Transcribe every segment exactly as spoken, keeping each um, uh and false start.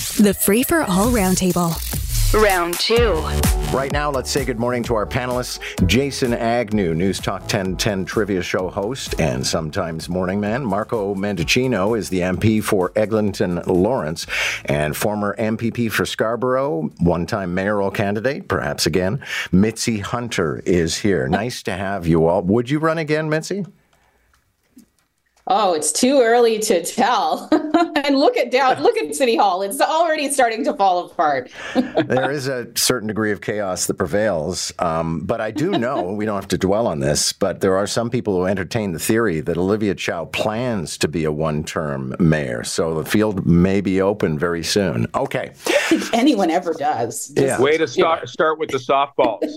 The Free for All Roundtable. Round two. Right now, let's say good morning to our panelists. Jason Agnew, News Talk ten ten trivia show host and sometimes morning man. Marco Mendicino is the M P for Eglinton Lawrence and former M P P for Scarborough, one-time mayoral candidate, perhaps again. Mitzi Hunter is here. Nice to have you all. Would you run again, Mitzi? Oh, it's too early to tell. And look at down, look at City Hall. It's already starting to fall apart. There is a certain degree of chaos that prevails. Um, but I do know, we don't have to dwell on this, but there are some people who entertain the theory that Olivia Chow plans to be a one-term mayor. So the field may be open very soon. Okay. I don't think anyone ever does. Just, yeah. Way to start, start with the softballs.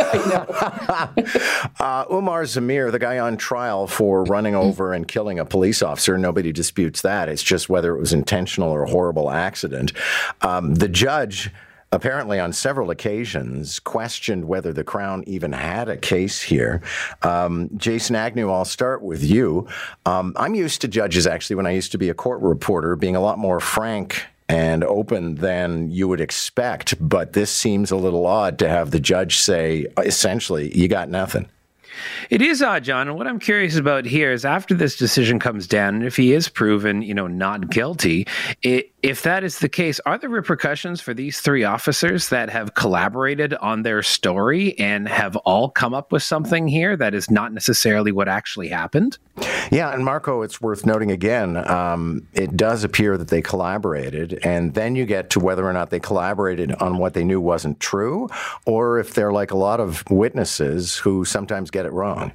uh, Umar Zamir, the guy on trial for running over and killing a police officer, nobody disputes that. It's just whether it was intentional or a horrible accident. Um, the judge, apparently on several occasions, questioned whether the Crown even had a case here. Um, Jason Agnew, I'll start with you. Um, I'm used to judges, actually, when I used to be a court reporter, being a lot more frank and open than you would expect. But this seems a little odd to have the judge say, essentially, you got nothing. It is odd, John. And what I'm curious about here is after this decision comes down, if he is proven, you know, not guilty, it, if that is the case, are there repercussions for these three officers that have collaborated on their story and have all come up with something here that is not necessarily what actually happened? Yeah, and Marco, it's worth noting again, um, it does appear that they collaborated, and then you get to whether or not they collaborated on what they knew wasn't true, or if they're like a lot of witnesses who sometimes get it wrong.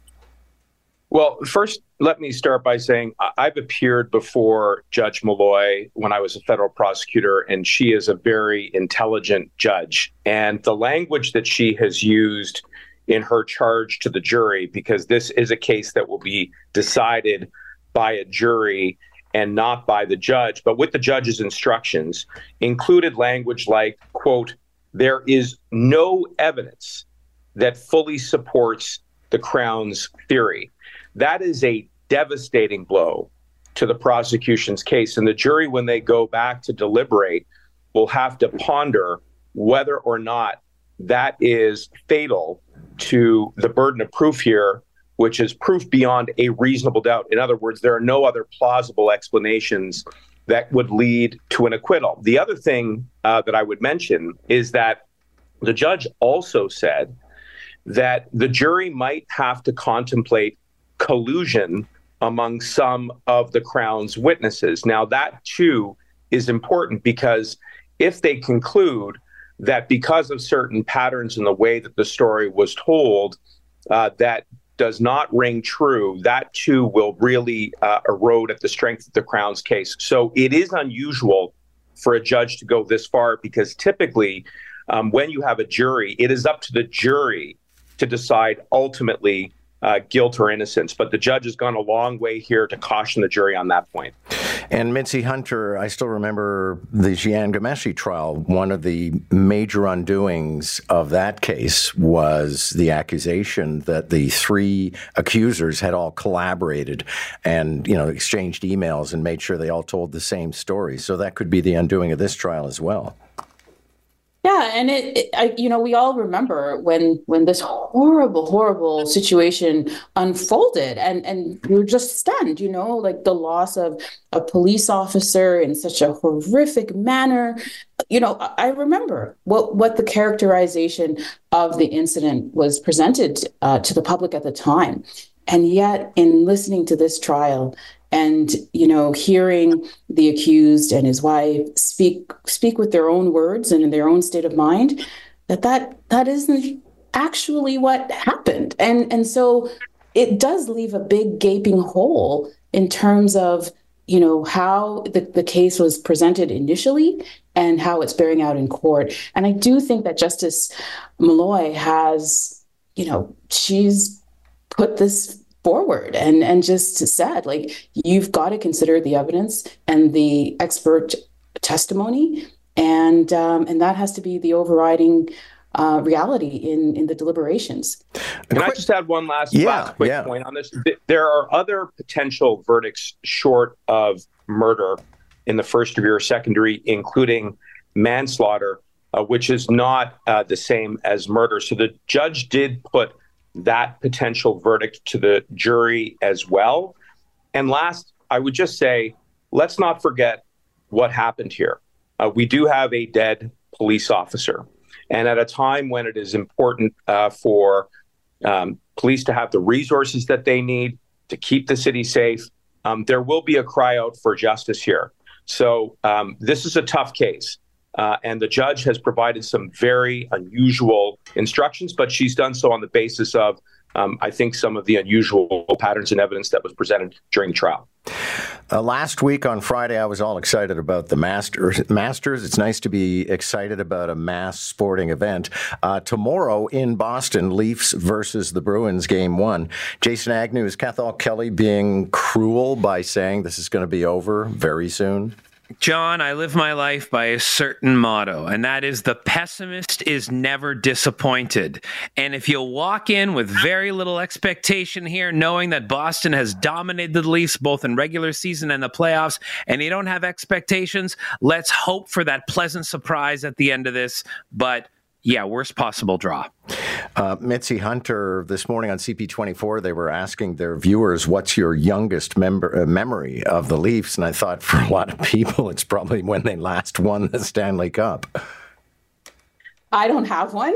Well, first, let me start by saying I've appeared before Judge Malloy when I was a federal prosecutor, and she is a very intelligent judge. And the language that she has used in her charge to the jury, because this is a case that will be decided by a jury and not by the judge, but with the judge's instructions, included language like, quote, there is no evidence that fully supports the Crown's theory. That is a devastating blow to the prosecution's case. And the jury, when they go back to deliberate, will have to ponder whether or not that is fatal to the burden of proof here, which is proof beyond a reasonable doubt. In other words, there are no other plausible explanations that would lead to an acquittal. The other thing uh, that I would mention is that the judge also said that the jury might have to contemplate collusion among some of the Crown's witnesses. Now, that too is important, because if they conclude that because of certain patterns in the way that the story was told, uh, that does not ring true, that too will really uh, erode at the strength of the Crown's case. So it is unusual for a judge to go this far, because typically um, when you have a jury, it is up to the jury to decide ultimately uh, guilt or innocence. But the judge has gone a long way here to caution the jury on that point. And Mitzi Hunter, I still remember the Jian Ghomeshi trial. One of the major undoings of that case was the accusation that the three accusers had all collaborated and, you know, exchanged emails and made sure they all told the same story. So that could be the undoing of this trial as well. Yeah, and it, it I, you know, we all remember when when this horrible, horrible situation unfolded, and and we were just stunned, you know, like the loss of a police officer in such a horrific manner. You know, I remember what what the characterization of the incident was presented uh, to the public at the time, and yet in listening to this trial, and, you know, hearing the accused and his wife speak speak with their own words and in their own state of mind, that that, that isn't actually what happened. And, and so it does leave a big gaping hole in terms of, you know, how the, the case was presented initially and how it's bearing out in court. And I do think that Justice Malloy has, you know, she's put this forward and and just said, like, you've got to consider the evidence and the expert testimony, and um, and that has to be the overriding uh, reality in in the deliberations. Can I just add one last, yeah, last quick yeah. point on this? There are other potential verdicts short of murder in the first degree or second degree, including manslaughter, uh, which is not uh, the same as murder. So the judge did put that potential verdict to the jury as well. And last, I would just say, let's not forget what happened here. Uh, we do have a dead police officer. And at a time when it is important uh, for um, police to have the resources that they need to keep the city safe, um, there will be a cry out for justice here. So um, this is a tough case. Uh, and the judge has provided some very unusual instructions, but she's done so on the basis of, um, I think, some of the unusual patterns and evidence that was presented during the trial. Uh, last week on Friday, I was all excited about the Masters. Masters. It's nice to be excited about a mass sporting event. Uh, tomorrow in Boston, Leafs versus the Bruins, game one. Jason Agnew, is Cathal Kelly being cruel by saying this is going to be over very soon? John, I live my life by a certain motto, and that is the pessimist is never disappointed. And if you walk in with very little expectation here, knowing that Boston has dominated the Leafs both in regular season and the playoffs, and you don't have expectations, let's hope for that pleasant surprise at the end of this. But yeah, worst possible draw. Uh, Mitzi Hunter, this morning on C P twenty-four, they were asking their viewers, what's your youngest member, uh, memory of the Leafs? And I thought for a lot of people, it's probably when they last won the Stanley Cup. I don't have one.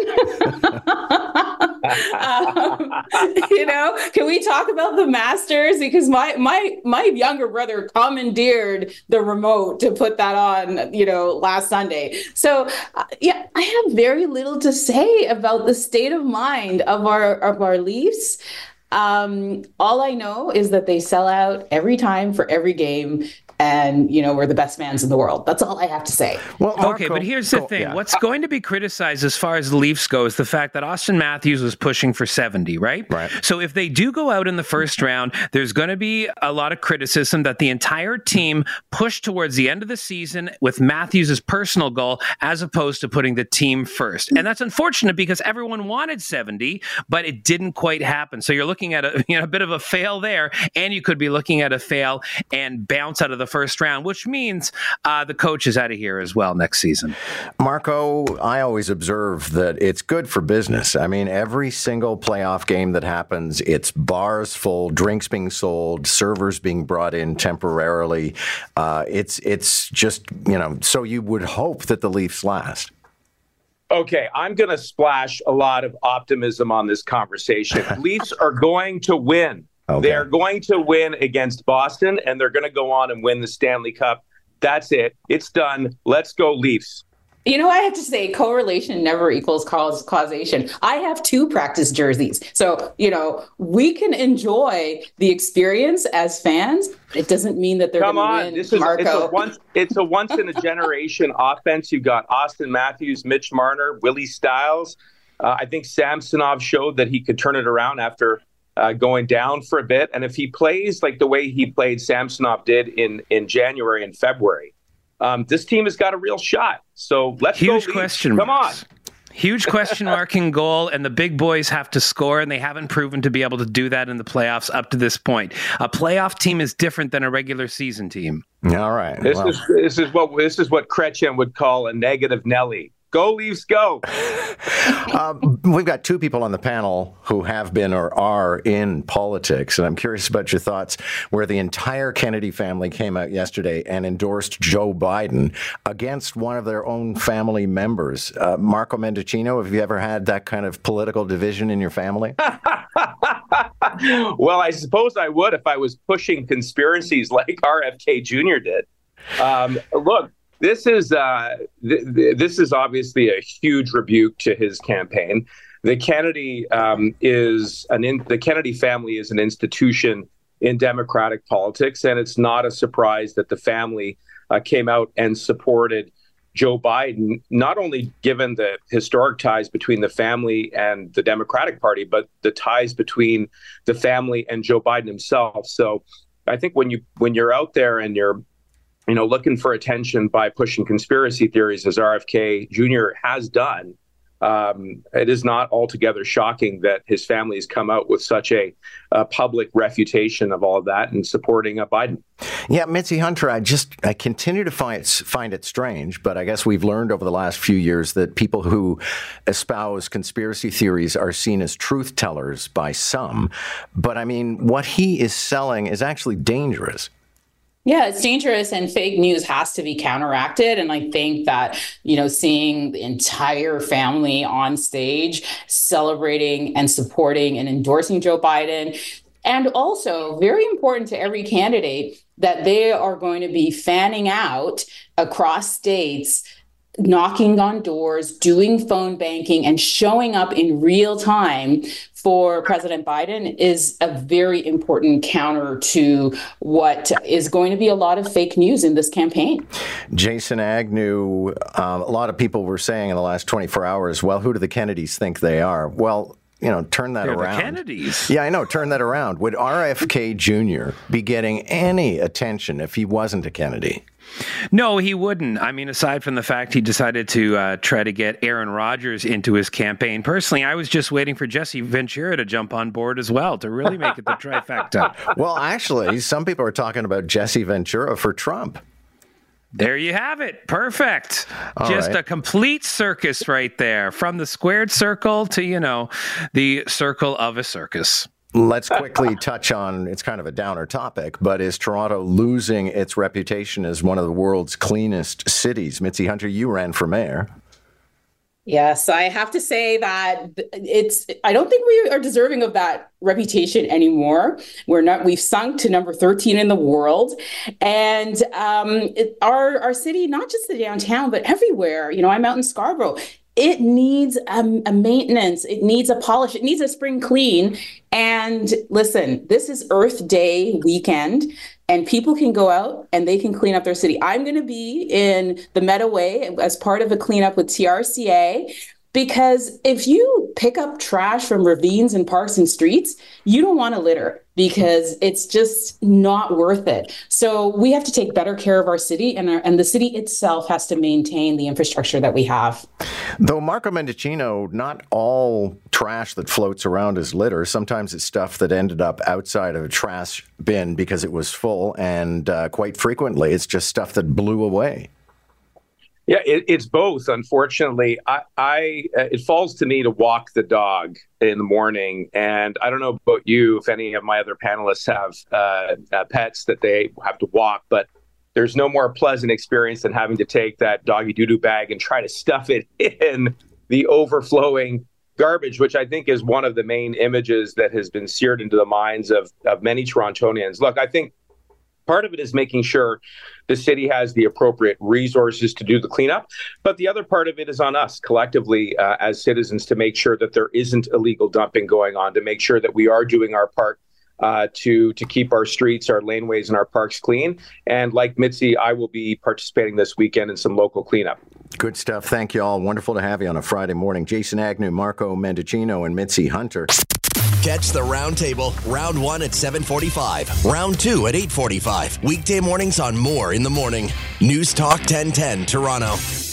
um, you know, can we talk about the Masters? Because my my my younger brother commandeered the remote to put that on, you know, last Sunday. So uh, yeah, I have very little to say about the state of mind of our of our Leafs. Um, all I know is that they sell out every time for every game. And, you know, we're the best fans in the world. That's all I have to say. Well, Marco, okay, but here's the thing. Yeah. What's going to be criticized as far as the Leafs go is the fact that Austin Matthews was pushing for seventy, right? Right. So if they do go out in the first round, there's going to be a lot of criticism that the entire team pushed towards the end of the season with Matthews' personal goal as opposed to putting the team first. And that's unfortunate because everyone wanted seventy, but it didn't quite happen. So you're looking at a, you know, a bit of a fail there, and you could be looking at a fail and bounce out of the first round, which means uh, the coach is out of here as well next season. Marco, I always observe that it's good for business. I mean, every single playoff game that happens, it's bars full, drinks being sold, servers being brought in temporarily. Uh, it's it's just, you know, so you would hope that the Leafs last. Okay, I'm going to splash a lot of optimism on this conversation. Leafs are going to win. Okay. They're going to win against Boston, and they're going to go on and win the Stanley Cup. That's it. It's done. Let's go, Leafs. You know, I have to say, correlation never equals cause causation. I have two practice jerseys. So, you know, we can enjoy the experience as fans. It doesn't mean that they're going to win, this is, Marco. It's a once, it's a once-in-a-generation offense. You've got Austin Matthews, Mitch Marner, Willie Stiles. Uh, I think Samsonov showed that he could turn it around after Uh, going down for a bit. And if he plays like the way he played, Samsonov did in, in January and February, um, this team has got a real shot. So let's Huge go. Huge question. Come on. Huge question mark in goal, and the big boys have to score, and they haven't proven to be able to do that in the playoffs up to this point. A playoff team is different than a regular season team. All right. This well. is this is what this is what Kretchen would call a negative Nelly. Go, Leafs, go. uh, we've got two people on the panel who have been or are in politics, and I'm curious about your thoughts, where the entire Kennedy family came out yesterday and endorsed Joe Biden against one of their own family members. Uh, Marco Mendicino, have you ever had that kind of political division in your family? Well, I suppose I would if I was pushing conspiracies like R F K Junior did. Um, look, This is uh, th- th- this is obviously a huge rebuke to his campaign. The Kennedy um, is an in- the Kennedy family is an institution in Democratic politics, and it's not a surprise that the family uh, came out and supported Joe Biden. Not only given the historic ties between the family and the Democratic Party, but the ties between the family and Joe Biden himself. So, I think when you when you're out there and you're you know, looking for attention by pushing conspiracy theories, as R F K Junior has done, um, it is not altogether shocking that his family has come out with such a, a public refutation of all of that and supporting uh, Biden. Yeah, Mitzi Hunter, I just I continue to find it, find it strange, but I guess we've learned over the last few years that people who espouse conspiracy theories are seen as truth tellers by some. But I mean, what he is selling is actually dangerous. Yeah, it's dangerous, and fake news has to be counteracted. And I think that, you know, seeing the entire family on stage celebrating and supporting and endorsing Joe Biden, and also very important to every candidate that they are going to be fanning out across states, knocking on doors, doing phone banking, and showing up in real time for President Biden is a very important counter to what is going to be a lot of fake news in this campaign. Jason Agnew, um, a lot of people were saying in the last twenty-four hours, well, who do the Kennedys think they are? Well, you know, turn that They're around. The Kennedys. Yeah, I know. Turn that around. Would R F K Junior be getting any attention if he wasn't a Kennedy? No, he wouldn't. I mean, aside from the fact he decided to uh, try to get Aaron Rodgers into his campaign. Personally, I was just waiting for Jesse Ventura to jump on board as well to really make it the trifecta. Well, actually, some people are talking about Jesse Ventura for Trump. There you have it. Perfect. All Just right. a complete circus right there. From the squared circle to, you know, the circle of a circus. Let's quickly touch on, it's kind of a downer topic, but is Toronto losing its reputation as one of the world's cleanest cities? Mitzi Hunter, you ran for mayor. Yes, I have to say that it's, I don't think we are deserving of that reputation anymore. We're not, we've sunk to number thirteen in the world. And um, it, our, our city, not just the downtown, but everywhere, you know, I'm out in Scarborough. It needs a, a maintenance. It needs a polish. It needs a spring clean. And listen, this is Earth Day weekend, and people can go out and they can clean up their city. I'm going to be in the Meadoway as part of a cleanup with T R C A, because if you pick up trash from ravines and parks and streets, you don't want to litter, because it's just not worth it. So we have to take better care of our city, and, our, and the city itself has to maintain the infrastructure that we have. Though Marco Mendicino, not all trash that floats around is litter. Sometimes it's stuff that ended up outside of a trash bin because it was full, and uh, quite frequently it's just stuff that blew away. Yeah, it, it's both. Unfortunately, I, I uh, it falls to me to walk the dog in the morning, and I don't know about you, if any of my other panelists have uh, uh, pets that they have to walk, but there's no more pleasant experience than having to take that doggy doo-doo bag and try to stuff it in the overflowing garbage, which I think is one of the main images that has been seared into the minds of, of many Torontonians. Look, I think part of it is making sure the city has the appropriate resources to do the cleanup. But the other part of it is on us collectively uh, as citizens to make sure that there isn't illegal dumping going on, to make sure that we are doing our part uh, to to keep our streets, our laneways, and our parks clean. And like Mitzi, I will be participating this weekend in some local cleanup. Good stuff. Thank you all. Wonderful to have you on a Friday morning. Jason Agnew, Marco Mendicino, and Mitzi Hunter. Catch the Roundtable, round one at seven forty-five, round two at eight forty-five. Weekday mornings on More in the Morning. News Talk ten ten, Toronto.